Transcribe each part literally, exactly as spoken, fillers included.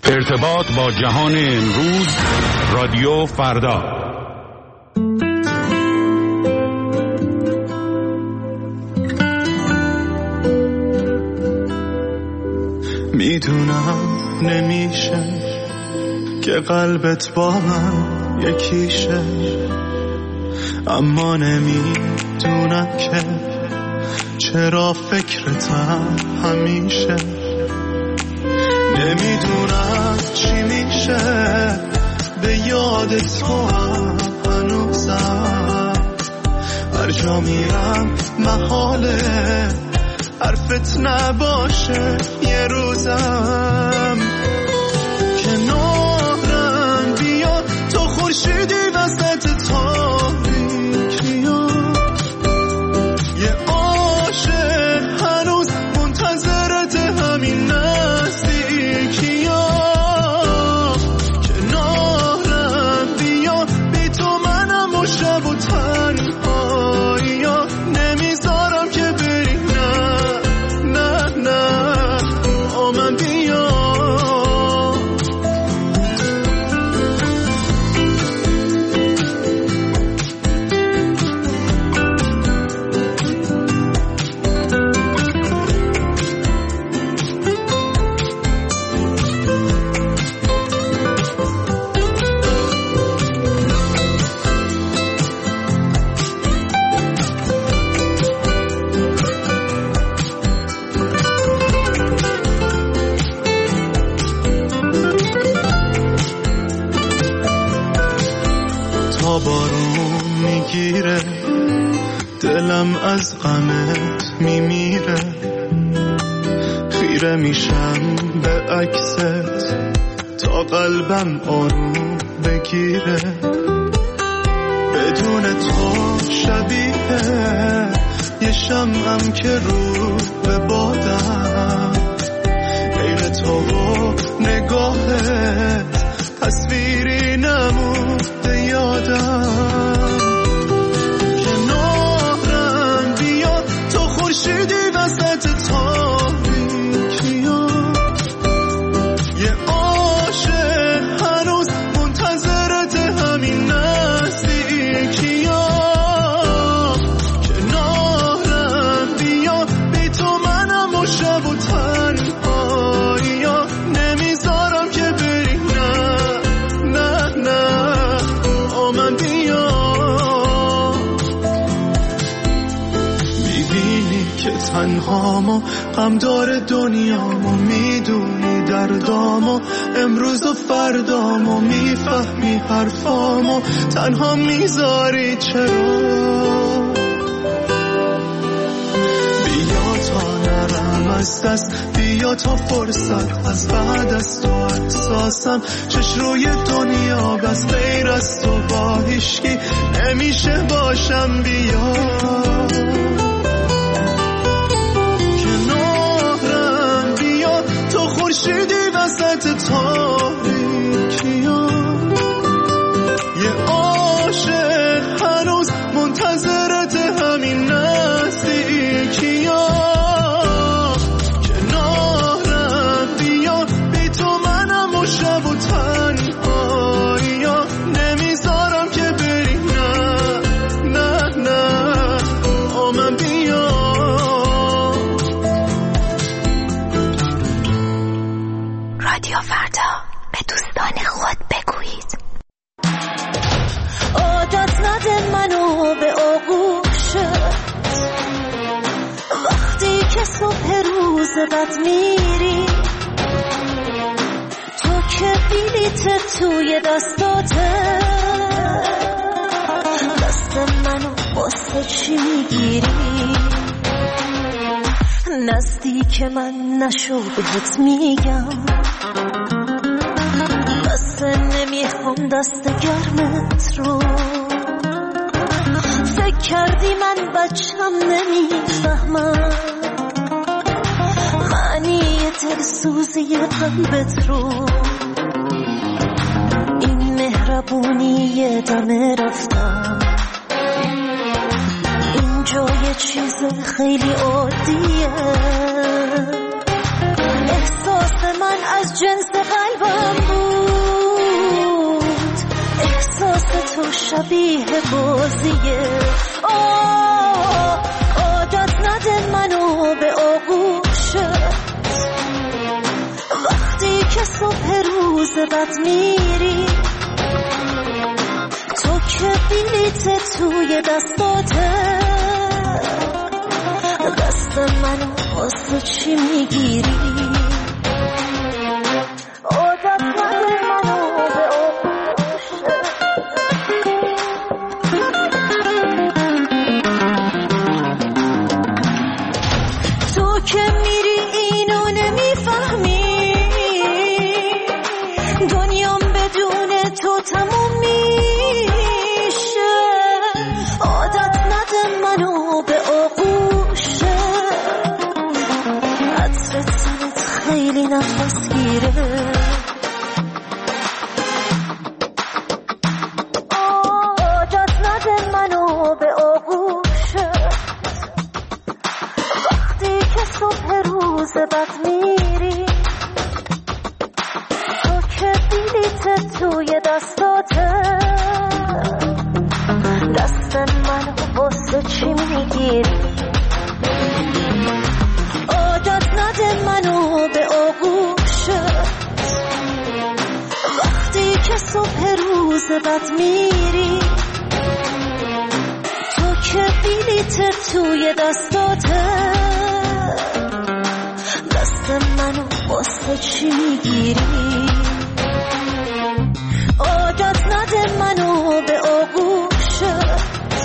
ارتباط با جهان امروز، رادیو فردا. میدونم نمیشه که قلبت با من یکیشه، اما نمیدونم که چرا فکرتم همیشه. نمیدونم چی میشه به یاد تو هم هنوزم، هر جا میرم محاله حرفت نباشه یه روزم. کنارم بیا تو خورشیدی وسط تاریکیا، یه عاشق هنوز منتظرت همین نزدیکیا. کنارم بیا بی تو منم و شب و تنهاییا، نمیذارم که بری، نه نه نه با من بیا. بارون میگیره دلم از غمت میمیره، خیره میشم به عکست تا قلبم آروم بگیره. بدون تو شبیه یه شمعم که رو به بادم، غیر تو و نگاهت تصویری نمونده یادم. کنارم بیا تو خورشیدی وسط تاریکیا، یه عاشق هنوز منتظرت همین نزدیکیا. کنارم بیا بی تو منم و شب و تنهاییا، نمیذارم که بری، نه نه نه با من بیا. میبینی که تنهامو غم داره دنیامو، میدونی دردامو امروز و فردامو، میفهمی حرفامو تنها میذاری چرا. بیا تا نرم از دست، بیا تا فرصت از بعد از تو احساسم چش روی دنیا بس غیر از تو با هیشکی نمیشه باشم. بیا کنارم بیا تو خورشیدی وسط تاریکیا، یه عاشق هنوز منتظرت همین نزدیکیا. کنارم بیا بی تو منم و شب و تنهاییا، نمیذارم که بری، نه نه نه با من بیا. رادیو فردا، به دوستان خود بگویید. عادت نده منو به آغوشت وقتی که صبح روز بد میری، تو که بلیت توی دستاته، دست منو واسه چی میگیری؟ نزدیک من نشو بهت میگم، بس نمیخوام دست گرمت رو. فکر کردی من بچم نمیفهمم معنی دلسوزی قلبت رو. این مهربونی دم رفتم، اینجا یه چیز خیلی عادیه. احساس حرف من از جنس قلبم بود، احساس تو شبیه بازیه. آه عادت نده منو به آغوشت، وقتی که صبح روز بد میری تو که بلیت توی دستاته، دست منو واسه چی میگیری؟ عادت نده منو به آغوشت. تو که میری اینو نمیفهمی، دنیام بدون تو تموم میشه. عادت نده منو به آغوشت، عطر تنت خیلی نفس گیره. عادت نده منو به آغوشت، وقتی که صبح روز بد میری تو که بلیت توی دستاته، دست منو واسه چی میگیری؟ عادت نده منو به آغوشت، وقتی که صبح روز بد میری تو که بلیت توی دستاته، دست منو واسه چی میگیری؟ عادت نده منو به آغوشت.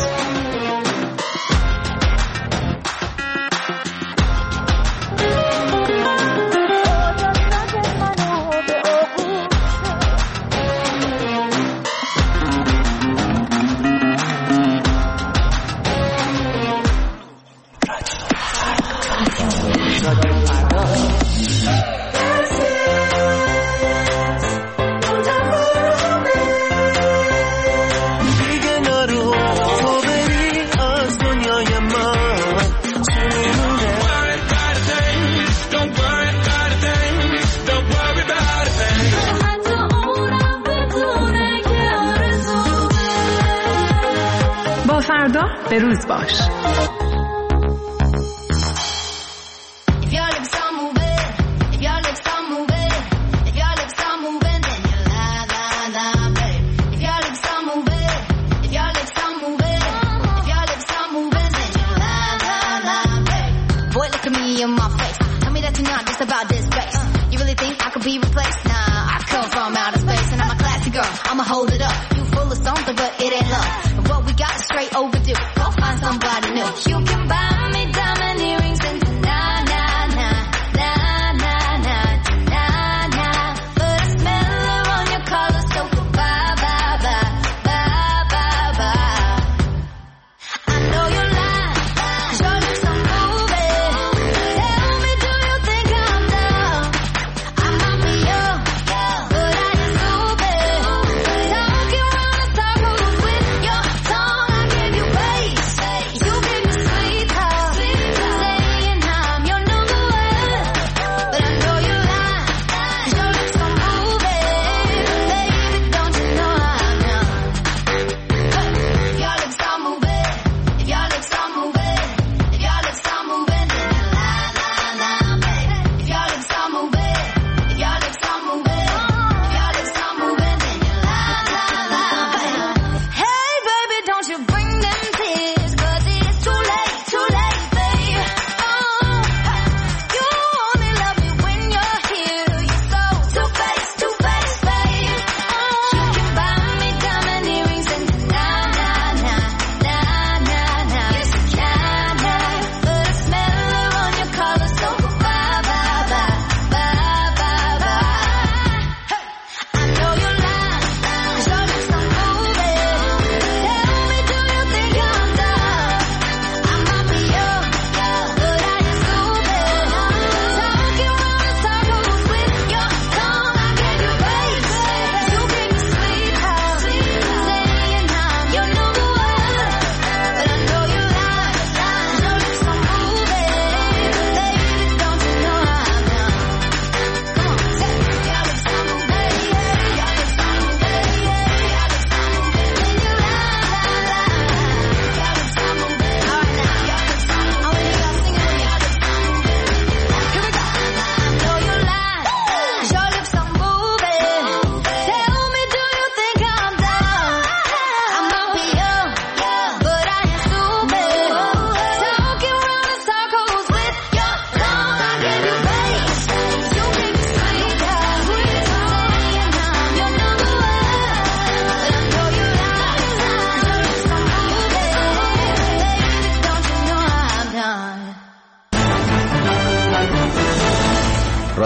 فردا به روز باش. I'ma hold it up. You full of something, but it ain't love. And what we got is straight overdue. Go find somebody new. You can buy me diamond earrings and nah, nah, nah, nah, nah, nah, nah, nah. But I smell her on your collar, so bye, bye, bye, bye, bye, bye. I know you're lying, cause your lips are moving. Tell me, do you think I'm dumb? I might be young, but I just move it. Talking round in circles with your tongue. I give you bass, you give me sweet talk.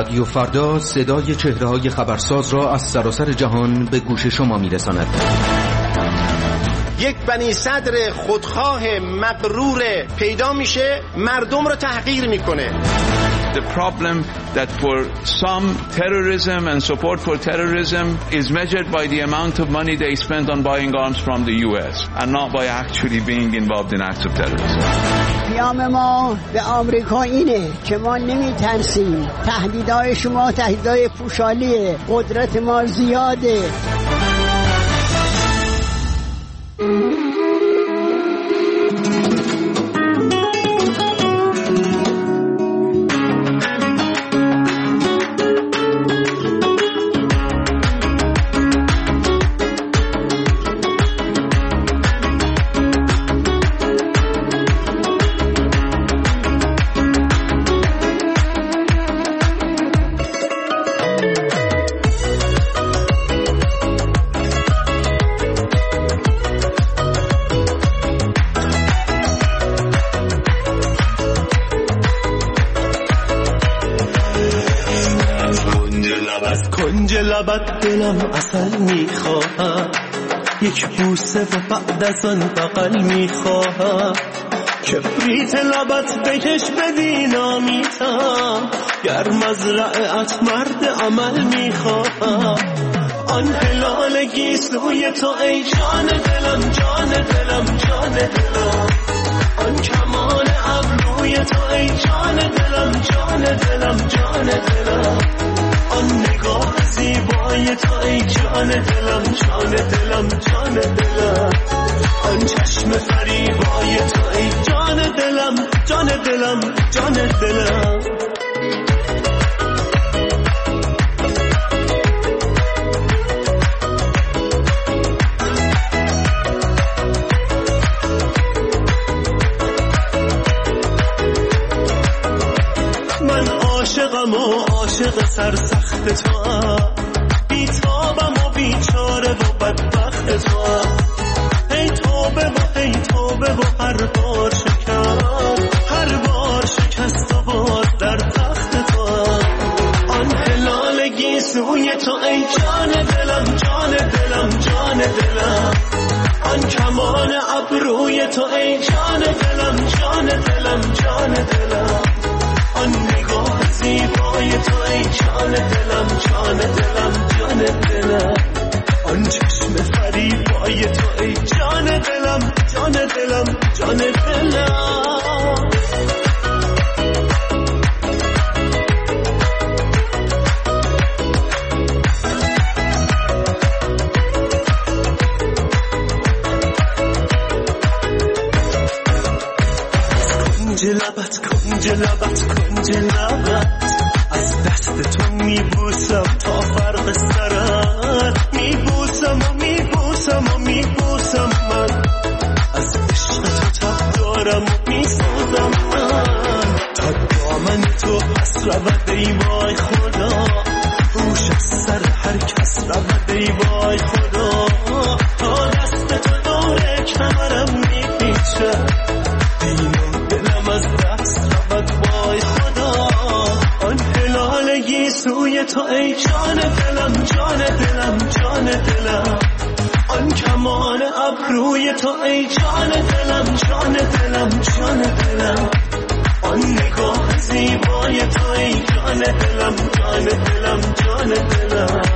رادیو فردا صدای چهره‌های خبرساز را از سراسر جهان به گوش شما می‌رساند. یک بنی صدر خودخواه مغرور پیدا میشه، مردم رو تحقیر میکنه. The problem that for some terrorism and support for terrorism is measured by the amount of money they spend on buying arms from the U S and not by actually being involved in acts of terrorism. پیام ما به آمریکا اینه که ما نمیترسیم. تهدیدهای شما تهدیدهای پوشالیه. قدرت ما زیاده. لبت دلم اصل میخواهم، یک بوسه و بعد از آن بغل میخواهم، کبریت لبت بکش بدینامیتم، گر مزرعت مرد عمل میخواهم، آن هلال گیسوی تو ای جان دلم جان دلم جان دلم، آن کمان ابروی تو ای جان دلم جان دلم جان دلم، آن نگاه زیبای تو ای جان دلم جان دلم جان دلم، آن چشم فریبای تو ای جان دلم جان دلم جان دلم. من عاشقم و عاشق سرسخت تو هم، بیتابم و بیچاره و بدبخت تو هم، ای توبه و ای توبه و هر بار شکست، هر بار شکست و باز در تخت تو هم، آن هلال گیسوی تو ای جان دلم جان دلم جان دلم، آن کمان ابروی تو ای جان دلم جان دلم جان دلم، آن نگاه زیبای تو ای جان دلم جان دلم جان دلم، آن چشم فریبای تو ای جان دلم جان دلم جان دلم. کنج لبت کنج لبت کنج لبت، از دست تو میبوسم تا فرق سرت، میبوسم و میبوسم و میبوسم من، از عشق تو تب دارم و میسوزم من، تا دامن تو پس رود ای وای خدا، روش از سر هر کس رود ای وای خدا، تا دست تو دور کمرم میپیچه، دینم دلم از دست رود وای خدا، آن هلال گیسوی تو ای جان دلم جان دلم جان دلم، آن کمان ابروی تو ای جان دلم جان دلم جان دلم، آن نگاه زیبای تو ای جان دلم جان دلم جان دلم،